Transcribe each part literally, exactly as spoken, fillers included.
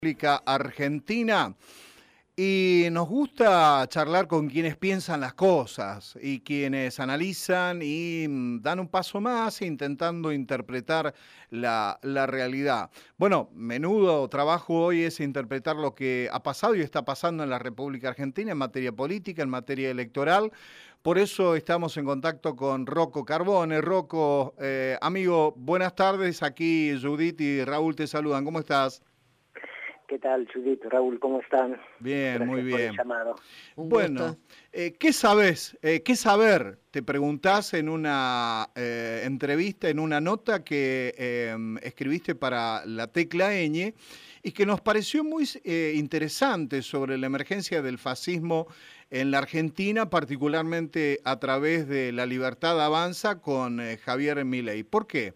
República Argentina y nos gusta charlar con quienes piensan las cosas y quienes analizan y mm, dan un paso más intentando interpretar la, la realidad. Bueno, menudo trabajo hoy es interpretar lo que ha pasado y está pasando en la República Argentina en materia política, en materia electoral. Por eso estamos en contacto con Rocco Carbone. Rocco, eh, amigo, buenas tardes. Aquí Judith y Raúl te saludan. ¿Cómo estás? ¿Qué tal, Judith? Raúl, ¿cómo están? Bien, muy Gracias por el bien. llamado. Un gusto. Bueno, eh, ¿qué sabes? Eh, ¿qué saber? Te preguntás en una eh, entrevista, en una nota que eh, escribiste para la Tecla Ñ y que nos pareció muy eh, interesante sobre la emergencia del fascismo en la Argentina, particularmente a través de La Libertad Avanza con eh, Javier Milei. ¿Por qué?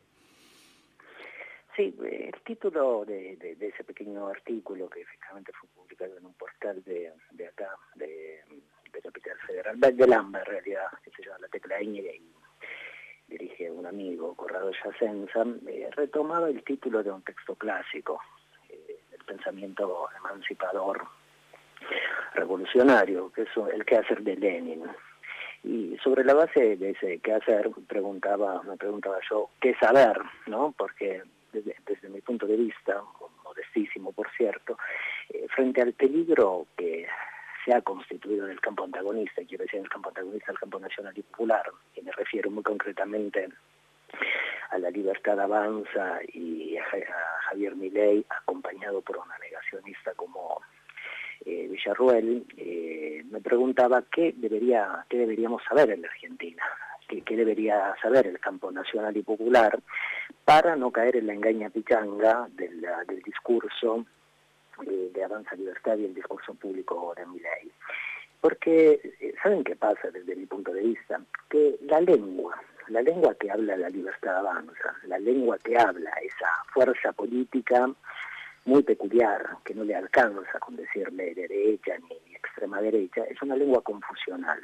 Sí, eh, el título de, de, de ese pequeño artículo que efectivamente fue publicado en un portal de, de acá, de, de Capital Federal, del AMBA en realidad, que se llama La Tecla Ñ, y dirige un amigo, Corrado Yacenza, eh, retomaba el título de un texto clásico, eh, del pensamiento emancipador revolucionario, que es el quehacer de Lenin. Y sobre la base de ese quehacer preguntaba, me preguntaba yo, ¿qué saber? ¿No? Porque desde, desde mi punto de vista, modestísimo por cierto, eh, frente al peligro que se ha constituido en el campo antagonista, quiero decir en el campo antagonista al campo nacional y popular, y me refiero muy concretamente a La Libertad Avanza y a, a Javier Milei, acompañado por una negacionista como Eh, Villarruel, eh, me preguntaba qué debería, qué deberíamos saber en la Argentina, qué, qué debería saber el campo nacional y popular para no caer en la engaña pichanga del, del discurso eh, de Avanza Libertad y el discurso público de Milei. Porque, eh, ¿saben qué pasa desde mi punto de vista? Que la lengua, la lengua que habla La Libertad Avanza, la lengua que habla esa fuerza política muy peculiar, que no le alcanza con decirle derecha ni extrema derecha, es una lengua confusional.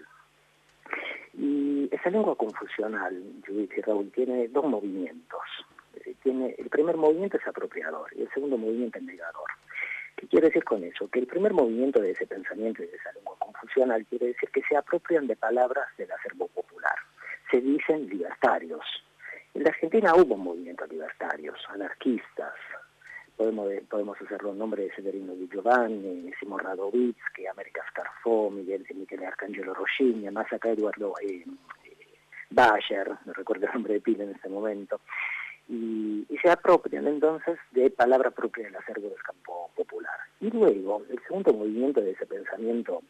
Y esa lengua confusional, Judith y Raúl, tiene dos movimientos. Tiene, el primer movimiento es apropiador y el segundo movimiento es negador. ¿Qué quiere decir con eso? Que el primer movimiento de ese pensamiento y de esa lengua confusional quiere decir que se apropian de palabras del acervo popular. Se dicen libertarios. En la Argentina hubo movimientos libertarios, anarquistas. Podemos, podemos hacer los nombres de Severino Di Giovanni, Simón Radovitzky, América Scarfó, Miguel, Miguel Arcangelo Roschini, más acá Eduardo eh, eh, Bayer, no recuerdo el nombre de pila en este momento, y, y se apropian entonces de palabra propia del acervo del campo popular. Y luego, el segundo movimiento de ese pensamiento,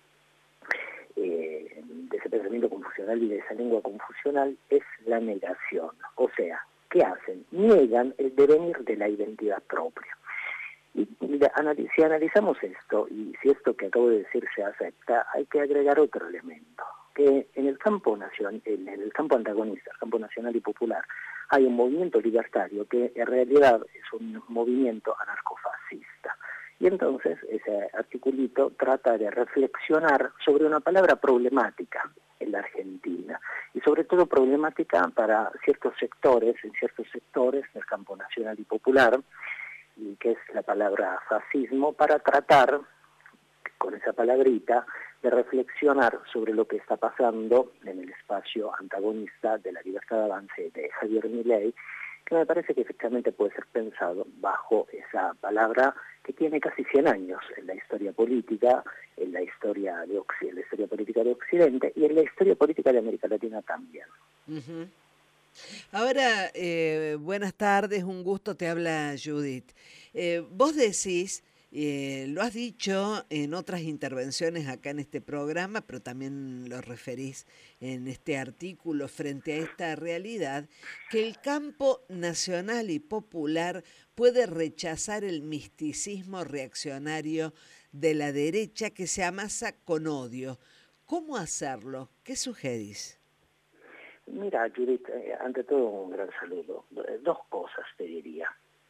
eh, de ese pensamiento confusional y de esa lengua confusional es la negación, o sea, ¿qué hacen? Niegan el devenir de la identidad propia. Y si analizamos esto, y si esto que acabo de decir se acepta, hay que agregar otro elemento, que en el campo nacional, en el campo antagonista, el campo nacional y popular, hay un movimiento libertario que en realidad es un movimiento anarcofascista. Y entonces ese articulito trata de reflexionar sobre una palabra problemática en la Argentina, y sobre todo problemática para ciertos sectores, en ciertos sectores del campo nacional y popular, y que es la palabra fascismo, para tratar, con esa palabrita, de reflexionar sobre lo que está pasando en el espacio antagonista de La Libertad Avance de Javier Milei, que me parece que efectivamente puede ser pensado bajo esa palabra que tiene casi cien años en la historia política, en la historia de Occidente, en la historia política de Occidente y en la historia política de América Latina también. Uh-huh. Ahora, eh, buenas tardes, un gusto, te habla Judith. Eh, vos decís, eh, lo has dicho en otras intervenciones acá en este programa, pero también lo referís en este artículo frente a esta realidad, que el campo nacional y popular puede rechazar el misticismo reaccionario de la derecha que se amasa con odio. ¿Cómo hacerlo? ¿Qué sugerís? Mira, Judith, eh, ante todo un gran saludo. Dos cosas te diría.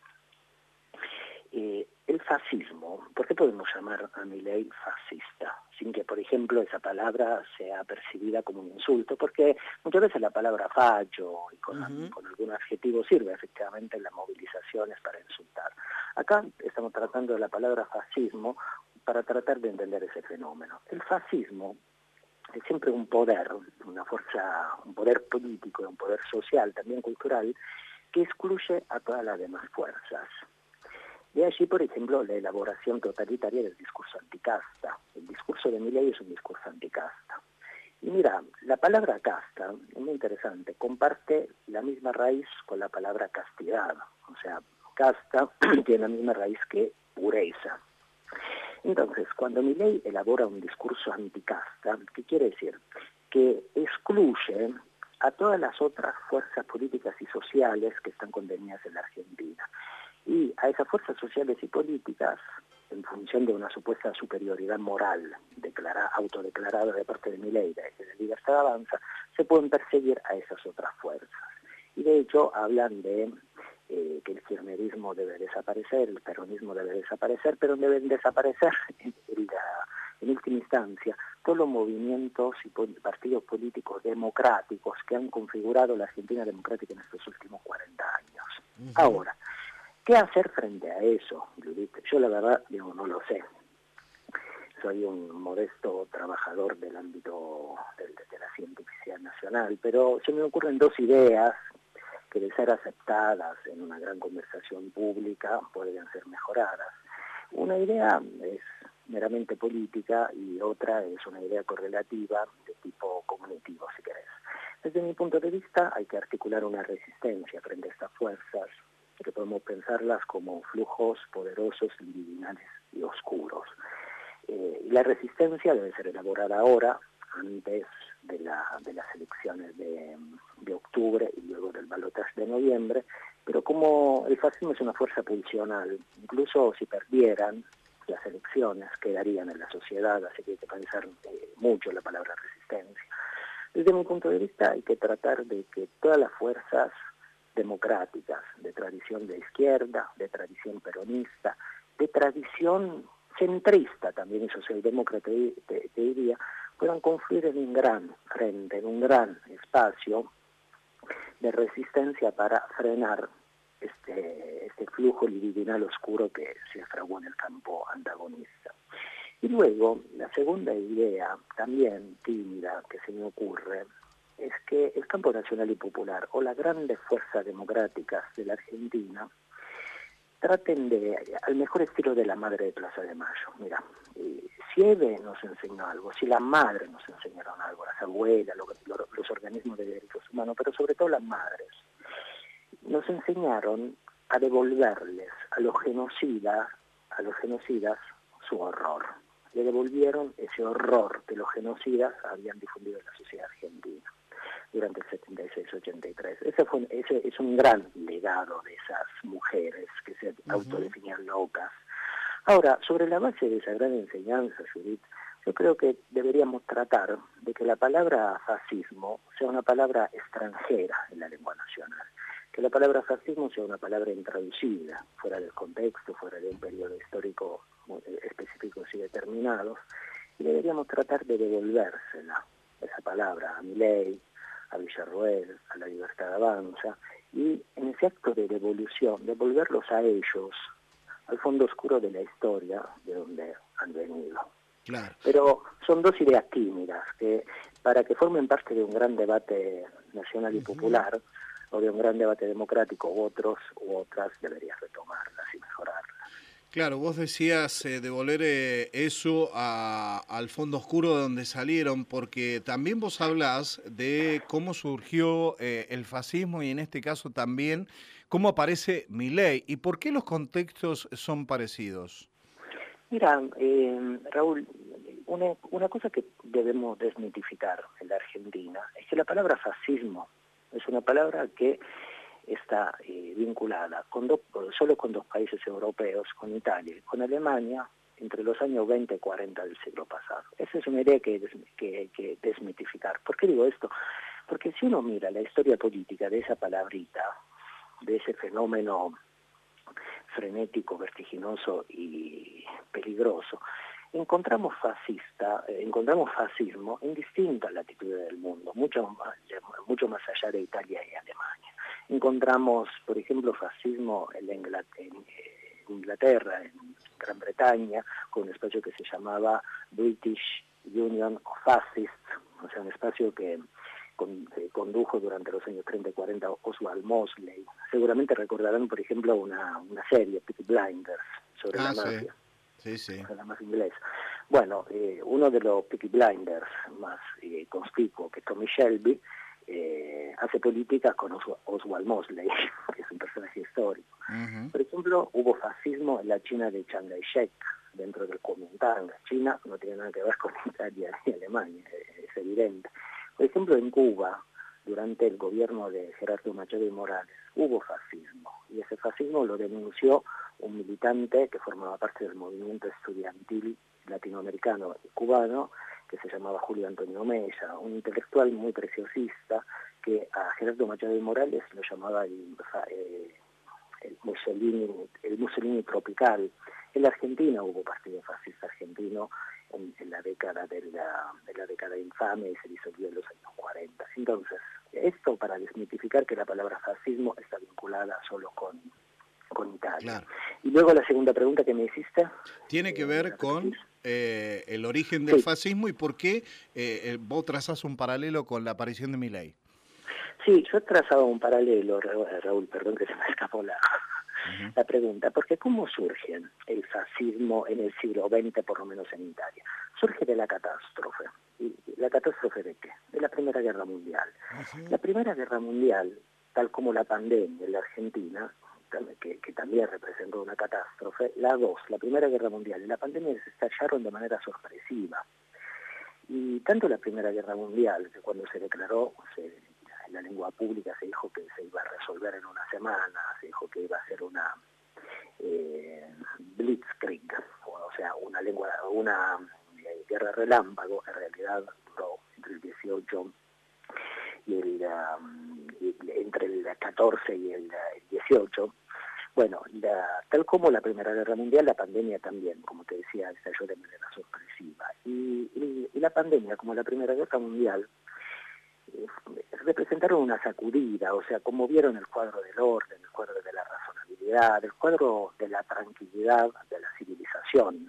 Eh, el fascismo, ¿por qué podemos llamar a Milei fascista? Sin que, por ejemplo, esa palabra sea percibida como un insulto, porque muchas veces la palabra facho y con, uh-huh. con algún adjetivo sirve efectivamente en las movilizaciones para insultar. Acá estamos tratando de la palabra fascismo para tratar de entender ese fenómeno. El fascismo es siempre un poder, una fuerza, un poder político, un poder social, también cultural, que excluye a todas las demás fuerzas. De allí, por ejemplo, la elaboración totalitaria del discurso anticasta. El discurso de Milei es un discurso anticasta. Y mira, la palabra casta, es muy interesante, comparte la misma raíz con la palabra castidad. O sea, casta tiene la misma raíz que pureza. Entonces, cuando Milei elabora un discurso anticasta, ¿qué quiere decir? Que excluye a todas las otras fuerzas políticas y sociales que están contenidas en la Argentina. Y a esas fuerzas sociales y políticas, en función de una supuesta superioridad moral declara, autodeclarada de parte de Milei y de Libertad Avanza, se pueden perseguir a esas otras fuerzas. Y de hecho hablan de eh, que el kirchnerismo debe desaparecer, el peronismo debe desaparecer, pero deben desaparecer en, en, la, en última instancia todos los movimientos y partidos políticos democráticos que han configurado la Argentina democrática en estos últimos cuarenta años. Uh-huh. Ahora, ¿qué hacer frente a eso, Judith? Yo la verdad digo, no lo sé. Soy un modesto trabajador del ámbito de, de la cientificidad nacional, pero se me ocurren dos ideas que de ser aceptadas en una gran conversación pública podrían ser mejoradas. Una idea es meramente política y otra es una idea correlativa de tipo cognitivo, si querés. Desde mi punto de vista hay que articular una resistencia frente a estas fuerzas, que podemos pensarlas como flujos poderosos, libidinales y oscuros. Eh, y la resistencia debe ser elaborada ahora, antes de, la, de las elecciones de, de octubre y luego del balotaje de noviembre, pero como el fascismo es una fuerza pulsional, incluso si perdieran las elecciones, quedarían en la sociedad, así que hay que pensar eh, mucho en la palabra resistencia. Desde mi punto de vista hay que tratar de que todas las fuerzas democráticas, de tradición de izquierda, de tradición peronista, de tradición centrista también y socialdemócrata, te, te, te diría, puedan confluir en un gran frente, en un gran espacio de resistencia para frenar este, este flujo libidinal oscuro que se fraguó en el campo antagonista. Y luego, la segunda idea, también tímida, que se me ocurre, es que el campo nacional y popular o las grandes fuerzas democráticas de la Argentina traten de, al mejor estilo de la madre de Plaza de Mayo. Mira, eh, si Eve nos enseñó algo, si la madre nos enseñaron algo, las abuelas, lo, lo, los organismos de derechos humanos, pero sobre todo las madres, nos enseñaron a devolverles a los genocidas, a los genocidas su horror. Le devolvieron ese horror que los genocidas habían difundido en la sociedad argentina durante el setenta y seis ochenta y tres. Ese, fue, ese es un gran legado de esas mujeres que se uh-huh. autodefinían locas. Ahora, sobre la base de esa gran enseñanza, Judith, yo creo que deberíamos tratar de que la palabra fascismo sea una palabra extranjera en la lengua nacional, que la palabra fascismo sea una palabra intraducida, fuera del contexto, fuera de un periodo histórico específicos y determinados, y deberíamos tratar de devolvérsela, esa palabra, a Milei, a Villarroel, a la Libertad Avanza, y en ese acto de devolución, devolverlos a ellos, al fondo oscuro de la historia de donde han venido. Claro. Pero son dos ideas tímidas que, para que formen parte de un gran debate nacional y uh-huh. popular, o de un gran debate democrático, u otros u otras deberías retomarlas y mejorarlas. Claro, vos decías eh, devolver eh, eso a, al fondo oscuro de donde salieron, porque también vos hablás de cómo surgió eh, el fascismo y en este caso también cómo aparece Milei y por qué los contextos son parecidos. Mira, eh, Raúl, una, una cosa que debemos desmitificar en la Argentina es que la palabra fascismo es una palabra que está eh, vinculada con dos, solo con dos países europeos, con Italia y con Alemania, entre los años veinte y cuarenta del siglo pasado. Esa es una idea que hay que desmitificar. ¿Por qué digo esto? Porque si uno mira la historia política de esa palabrita, de ese fenómeno frenético, vertiginoso y peligroso, encontramos fascista, eh, encontramos fascismo en distintas latitudes del mundo, mucho más, mucho más allá de Italia y Alemania. Encontramos, por ejemplo, fascismo en, Inglaterra, en, en Inglaterra, en Gran Bretaña, con un espacio que se llamaba British Union of Fascists, o sea, un espacio que con, eh, condujo durante los años treinta y cuarenta Oswald Mosley. Seguramente recordarán, por ejemplo, una, una serie, Peaky Blinders, sobre Ah, la sí, mafia. sí, sí. La más inglesa. Bueno, eh, uno de los Peaky Blinders más eh, conspicuo, que Tommy Shelby, eh, hace política con Os Oswald Mosley, que es un personaje histórico. Uh-huh. Por ejemplo, hubo fascismo en la China de Chiang Kai-shek, dentro del Kuomintang. China no tiene nada que ver con Italia y Alemania, es evidente. Por ejemplo, en Cuba, durante el gobierno de Gerardo Machado y Morales, hubo fascismo, y ese fascismo lo denunció un militante que formaba parte del movimiento estudiantil latinoamericano y cubano, que se llamaba Julio Antonio Mella, un intelectual muy preciosista que a Gerardo Machado y Morales lo llamaba el, eh, el, Mussolini, el Mussolini tropical. En la Argentina hubo partido fascista argentino en, en la década de la, de la década infame y se disolvió en los años cuarenta. Entonces, esto para desmitificar que la palabra fascismo está vinculada solo con con Italia. Claro. Y luego la segunda pregunta que me hiciste. Tiene que eh, ver con eh, el origen del sí. fascismo y por qué eh, vos trazás un paralelo con la aparición de Milei. Sí, yo he trazado un paralelo, Raúl, perdón que se me escapó la, uh-huh. la pregunta, porque ¿cómo surge el fascismo en el siglo veinte, por lo menos en Italia? Surge de la catástrofe. ¿Y la catástrofe de qué? De la Primera Guerra Mundial. Uh-huh. La Primera Guerra Mundial, tal como la pandemia en la Argentina, Que, que también representó una catástrofe, la dos, la Primera Guerra Mundial y la pandemia se estallaron de manera sorpresiva. Y tanto la Primera Guerra Mundial, que cuando se declaró, se, en la lengua pública se dijo que se iba a resolver en una semana, se dijo que iba a ser una eh, blitzkrieg, o sea, una lengua, una eh, guerra relámpago, en realidad duró entre el dieciocho y el, um, y entre el catorce y el, el dieciocho. Bueno, la, tal como la Primera Guerra Mundial, la pandemia también, como te decía, estalló de manera sorpresiva. Y, y, y la pandemia, como la Primera Guerra Mundial, eh, representaron una sacudida, o sea, conmovieron el cuadro del orden, el cuadro de la razonabilidad, el cuadro de la tranquilidad de la civilización.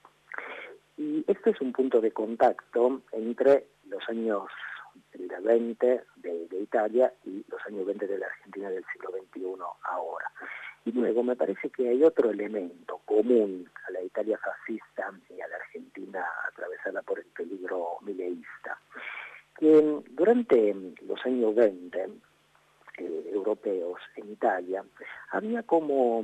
Y este es un punto de contacto entre los años veinte de, de Italia y los años veinte de la Argentina del siglo veintiuno ahora. Y luego me parece que hay otro elemento común a la Italia fascista y a la Argentina atravesada por el peligro mileísta, que durante los años veinte eh, europeos en Italia había como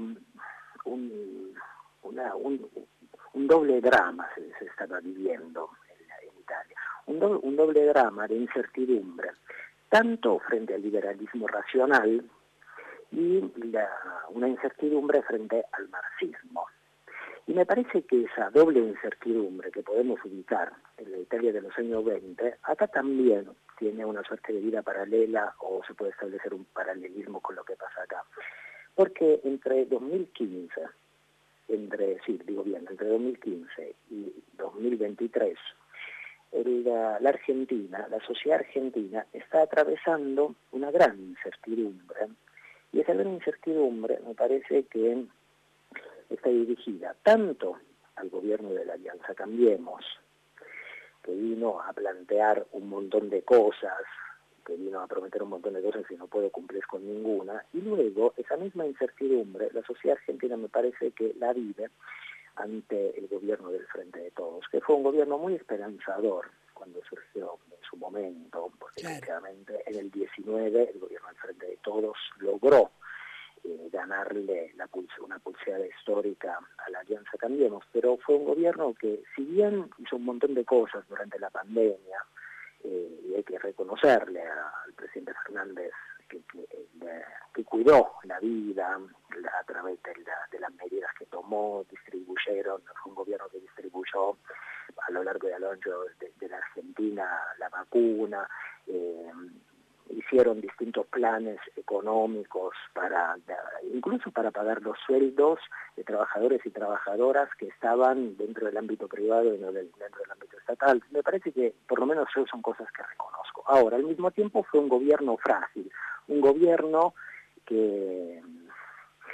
un, una, un, un doble drama se, se estaba viviendo en, en Italia, un, do, un doble drama de incertidumbre, tanto frente al liberalismo racional y la, una incertidumbre frente al marxismo. Y me parece que esa doble incertidumbre que podemos ubicar en la Italia de los años veinte, acá también tiene una suerte de vida paralela o se puede establecer un paralelismo con lo que pasa acá. Porque entre dos mil quince, entre, sí, digo bien, entre dos mil quince y dos mil veintitrés, el, la, la Argentina, la sociedad argentina está atravesando una gran incertidumbre. Y esa gran incertidumbre me parece que está dirigida tanto al gobierno de la Alianza Cambiemos, que vino a plantear un montón de cosas, que vino a prometer un montón de cosas y no puede cumplir con ninguna, y luego esa misma incertidumbre, la sociedad argentina me parece que la vive ante el gobierno del Frente de Todos, que fue un gobierno muy esperanzador cuando surgió en su momento, porque efectivamente en el diecinueve el gobierno del Frente de Todos logró eh, ganarle la pulse, una pulseada histórica a la Alianza Cambiemos, pero fue un gobierno que, si bien hizo un montón de cosas durante la pandemia, eh, y hay que reconocerle a, al presidente Fernández que, que, eh, que cuidó la vida la, a través de, la, de las medidas que tomó, distribuyeron, fue un gobierno que distribuyó a lo largo y a lo ancho de, de la Argentina la vacuna, eh, hicieron distintos planes económicos para, incluso para pagar los sueldos de trabajadores y trabajadoras que estaban dentro del ámbito privado y no del, dentro del ámbito estatal. Me parece que por lo menos eso son cosas que reconozco. Ahora, al mismo tiempo fue un gobierno frágil, un gobierno que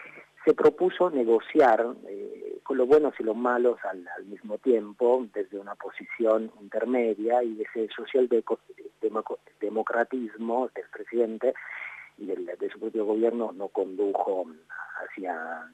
se propuso negociar eh, con los buenos y los malos al, al mismo tiempo, desde una posición intermedia, y ese socialdemocratismo del presidente y del, de su propio gobierno no condujo hacia,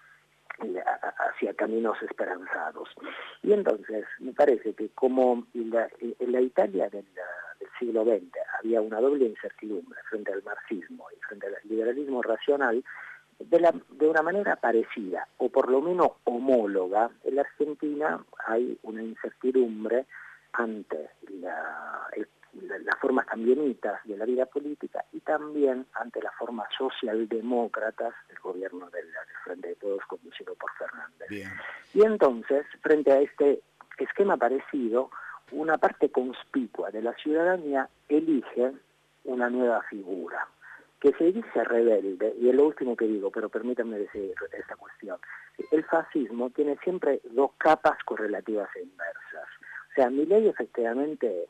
hacia caminos esperanzados. Y entonces me parece que como en la, en la Italia del, del siglo veinte había una doble incertidumbre frente al marxismo y frente al liberalismo racional, de, la, de una manera parecida, o por lo menos homóloga, en la Argentina hay una incertidumbre ante la, el, la, las formas cambienitas de la vida política y también ante las formas socialdemócratas del gobierno del, del Frente de Todos conducido por Fernández. Bien. Y entonces, frente a este esquema parecido, una parte conspicua de la ciudadanía elige una nueva figura, que se dice rebelde, y es lo último que digo, pero permítanme decir esta cuestión. El fascismo tiene siempre dos capas correlativas e inversas. O sea, Milei efectivamente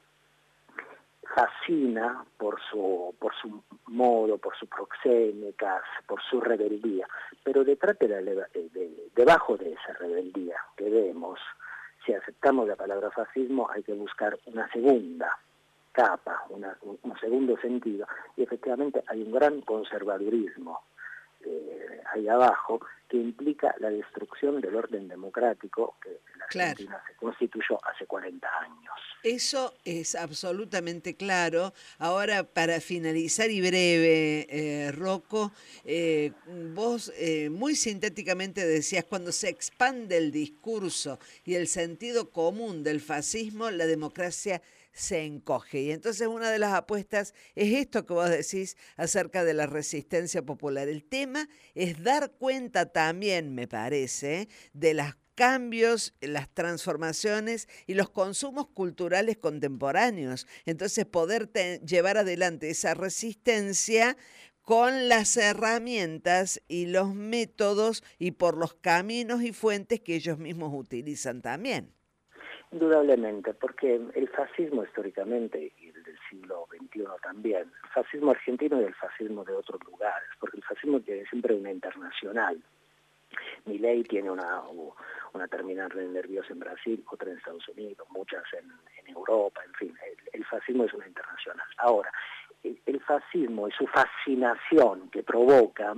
fascina por su, por su modo, por sus proxémicas, por su rebeldía, pero detrás de la, de, de, debajo de esa rebeldía que vemos, si aceptamos la palabra fascismo, hay que buscar una segunda capa, una, un, un segundo sentido, y efectivamente hay un gran conservadurismo eh, ahí abajo que implica la destrucción del orden democrático que la Argentina claro. se constituyó hace cuarenta años. Eso es absolutamente claro. Ahora, para finalizar y breve, eh, Rocco, eh, vos eh, muy sintéticamente decías, cuando se expande el discurso y el sentido común del fascismo, la democracia se encoge. Y entonces una de las apuestas es esto que vos decís acerca de la resistencia popular. El tema es dar cuenta también, me parece, de las cambios, las transformaciones y los consumos culturales contemporáneos. Entonces poder te- llevar adelante esa resistencia con las herramientas y los métodos y por los caminos y fuentes que ellos mismos utilizan también. Indudablemente, porque el fascismo históricamente, y el del siglo veintiuno también, el fascismo argentino y el fascismo de otros lugares, porque el fascismo tiene siempre una internacional. Milei tiene una, una terminal nerviosa en Brasil, otra en Estados Unidos, muchas en, en Europa, en fin, el, el fascismo es una internacional. Ahora, el, el fascismo y su fascinación que provoca,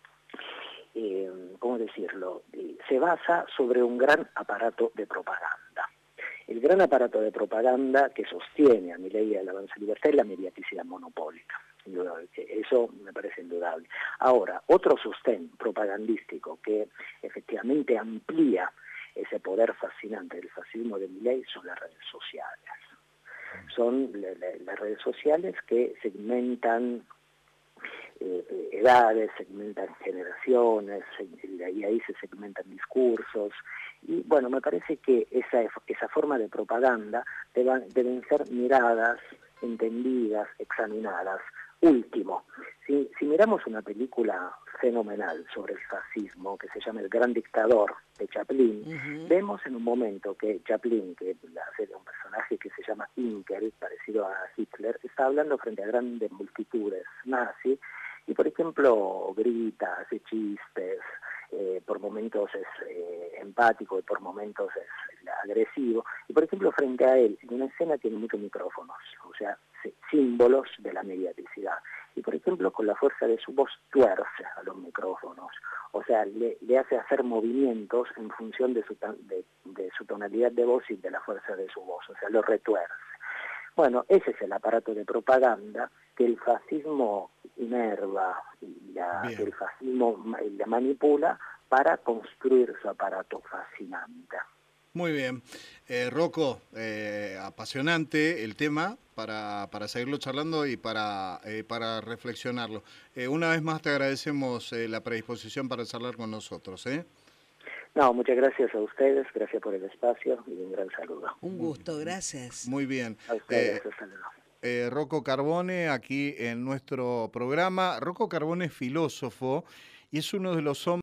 eh, ¿cómo decirlo?, eh, se basa sobre un gran aparato de propaganda. El gran aparato de propaganda que sostiene a Milei y al Avanza Libertad es la mediaticidad monopólica. Indudable. Eso me parece indudable. Ahora, otro sostén propagandístico que efectivamente amplía ese poder fascinante del fascismo de Milei son las redes sociales. Son le, le, las redes sociales que segmentan eh, edades, segmentan generaciones, y ahí se segmentan discursos. Y bueno, me parece que esa, esa forma de propaganda deben, deben ser miradas, entendidas, examinadas. Último, si, si miramos una película fenomenal sobre el fascismo que se llama El Gran Dictador de Chaplin, uh-huh. vemos en un momento que Chaplin, que hace de un personaje que se llama Inkel, parecido a Hitler, está hablando frente a grandes multitudes nazi y, por ejemplo, grita, hace chistes, eh, por momentos es eh, empático y por momentos es agresivo. Y, por ejemplo, frente a él, en una escena tiene muchos micrófonos, o sea, símbolos de la mediaticidad. Y, por ejemplo, con la fuerza de su voz tuerce a los micrófonos. O sea, le, le hace hacer movimientos en función de su, de, de su tonalidad de voz y de la fuerza de su voz. O sea, lo retuerce. Bueno, ese es el aparato de propaganda que el fascismo inerva y la, que el fascismo la manipula para construir su aparato fascinante. Muy bien. Eh, Rocco, eh, apasionante el tema para, para seguirlo charlando y para, eh, para reflexionarlo. Eh, una vez más te agradecemos eh, la predisposición para charlar con nosotros. ¿eh? No, muchas gracias a ustedes, gracias por el espacio y un gran saludo. Un gusto, gracias. Muy bien. A ustedes, eh, un saludo. Eh, Rocco Carbone aquí en nuestro programa. Rocco Carbone es filósofo y es uno de los hombres